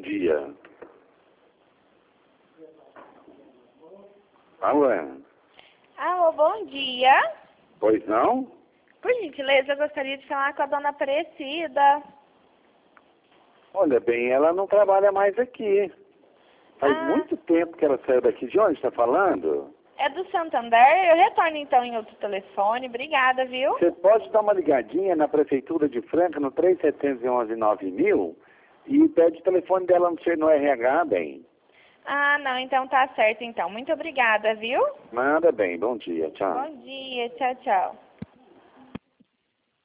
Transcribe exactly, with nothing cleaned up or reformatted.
dia. Alô? Alô, bom dia. Pois não? Por gentileza, eu gostaria de falar com a dona Aparecida. Olha bem, ela não trabalha mais aqui. Faz Ah. muito tempo que ela saiu daqui. De onde está falando? É do Santander? Eu retorno então em outro telefone. Obrigada, viu? Você pode dar uma ligadinha na Prefeitura de Franca, no três sete um um nove mil, e pede o telefone dela no seu no R H, bem. Ah, não, então tá certo então. Muito obrigada, viu? Manda bem, bom dia, tchau. Bom dia, tchau, tchau.